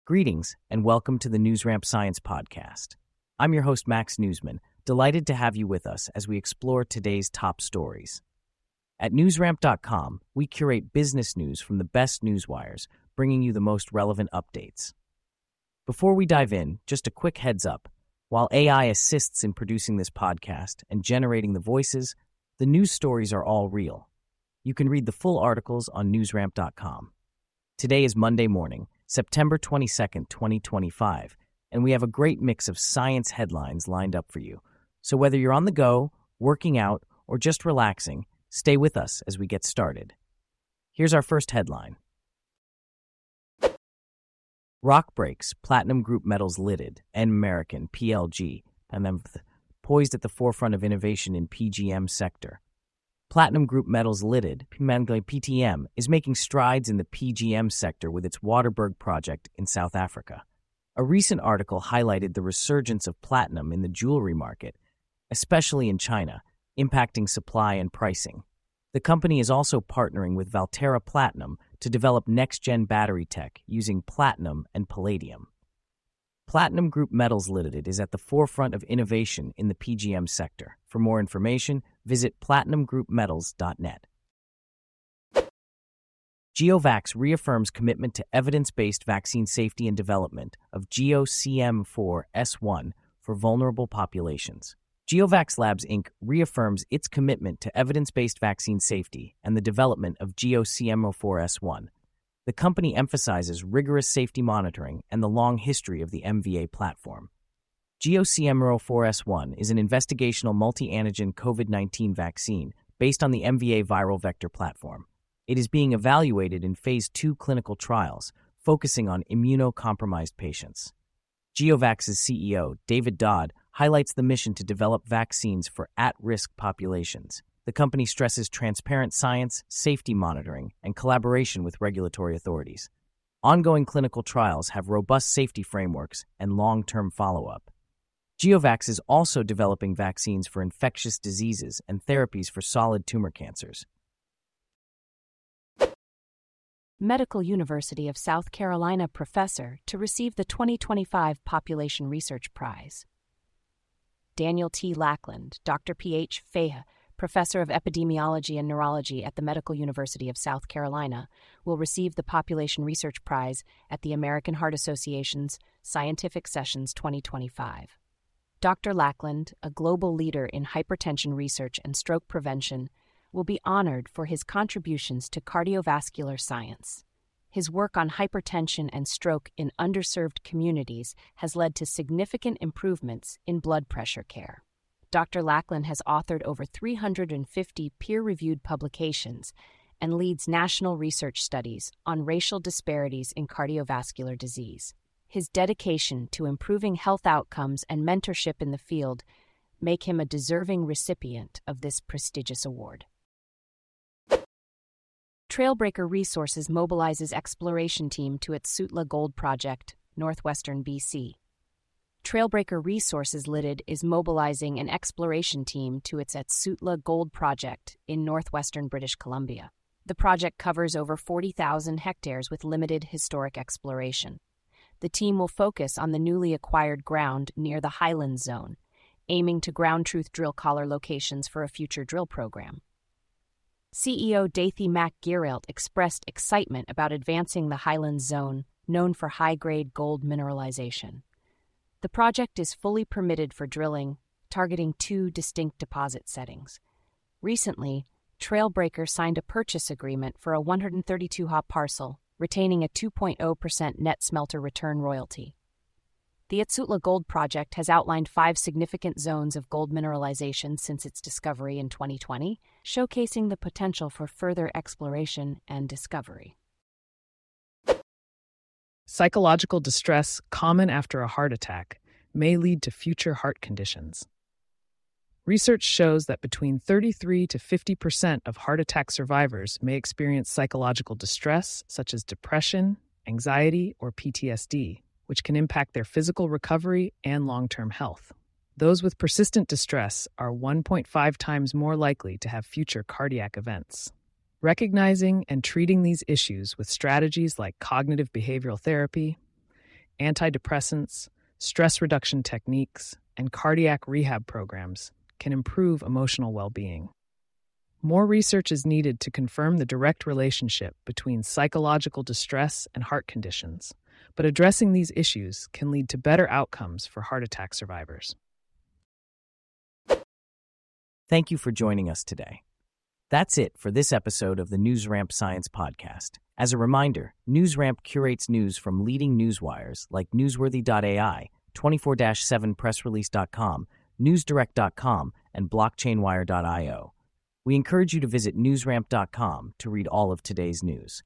Greetings, and welcome to the NewsRamp Science Podcast. I'm your host, Max Newsman, delighted to have you with us as we explore today's top stories. At newsramp.com, we curate business news from the best newswires, bringing you the most relevant updates. Before we dive in, just a quick heads up. While AI assists in producing this podcast and generating the voices, the news stories are all real. You can read the full articles on newsramp.com. Today is Monday morning, September 22nd, 2025, and we have a great mix of science headlines lined up for you. So whether you're on the go, working out, or just relaxing, stay with us as we get started. Here's our first headline. Rock breaks, Platinum Group Metals Ltd, and American, PLG, and then poised at the forefront of innovation in PGM sector. Platinum Group Metals Ltd, PTM, is making strides in the PGM sector with its Waterberg project in South Africa. A recent article highlighted the resurgence of platinum in the jewelry market, especially in China, impacting supply and pricing. The company is also partnering with Valterra Platinum to develop next-gen battery tech using platinum and palladium. Platinum Group Metals Ltd is at the forefront of innovation in the PGM sector. For more information, visit platinumgroupmetals.net. GeoVax reaffirms commitment to evidence-based vaccine safety and development of GEO-CM4S1 for vulnerable populations. GeoVax Labs Inc. reaffirms its commitment to evidence-based vaccine safety and the development of GEO-CM4S1. The company emphasizes rigorous safety monitoring and the long history of the MVA platform. GEO-CM4S1 is an investigational multi-antigen COVID-19 vaccine based on the MVA viral vector platform. It is being evaluated in Phase 2 clinical trials, focusing on immunocompromised patients. GeoVax's CEO, David Dodd, highlights the mission to develop vaccines for at-risk populations. The company stresses transparent science, safety monitoring, and collaboration with regulatory authorities. Ongoing clinical trials have robust safety frameworks and long-term follow-up. GeoVax is also developing vaccines for infectious diseases and therapies for solid tumor cancers. Medical University of South Carolina professor to receive the 2025 Population Research Prize. Daniel T. Lackland, Dr. P.H. Fahey, Professor of Epidemiology and Neurology at the Medical University of South Carolina, will receive the Population Research Prize at the American Heart Association's Scientific Sessions 2025. Dr. Lackland, a global leader in hypertension research and stroke prevention, will be honored for his contributions to cardiovascular science. His work on hypertension and stroke in underserved communities has led to significant improvements in blood pressure care. Dr. Lackland has authored over 350 peer-reviewed publications and leads national research studies on racial disparities in cardiovascular disease. His dedication to improving health outcomes and mentorship in the field make him a deserving recipient of this prestigious award. Trailbreaker Resources mobilizes exploration team to its Sutla Gold Project, northwestern BC. Trailbreaker Resources Ltd is mobilizing an exploration team to its Sutla Gold Project in northwestern British Columbia. The project covers over 40,000 hectares with limited historic exploration. The team will focus on the newly acquired ground near the Highlands Zone, aiming to ground truth drill collar locations for a future drill program. CEO Dathy MacGearalt expressed excitement about advancing the Highlands Zone, known for high-grade gold mineralization. The project is fully permitted for drilling, targeting 2 distinct deposit settings. Recently, Trailbreaker signed a purchase agreement for a 132-ha parcel, retaining a 2.0% net smelter return royalty. The Sutla Gold Project has outlined 5 significant zones of gold mineralization since its discovery in 2020, showcasing the potential for further exploration and discovery. Psychological distress common after a heart attack may lead to future heart conditions. Research shows that between 33 to 50% of heart attack survivors may experience psychological distress, such as depression, anxiety, or PTSD, which can impact their physical recovery and long-term health. Those with persistent distress are 1.5 times more likely to have future cardiac events. Recognizing and treating these issues with strategies like cognitive behavioral therapy antidepressants, stress reduction techniques, and cardiac rehab programs can improve emotional well-being. More research is needed to confirm the direct relationship between psychological distress and heart conditions, but addressing these issues can lead to better outcomes for heart attack survivors. Thank you for joining us today. That's it for this episode of the NewsRamp Science Podcast. As a reminder, NewsRamp curates news from leading newswires like Newsworthy.ai, 24/7pressrelease.com, NewsDirect.com, and BlockchainWire.io. We encourage you to visit newsramp.com to read all of today's news.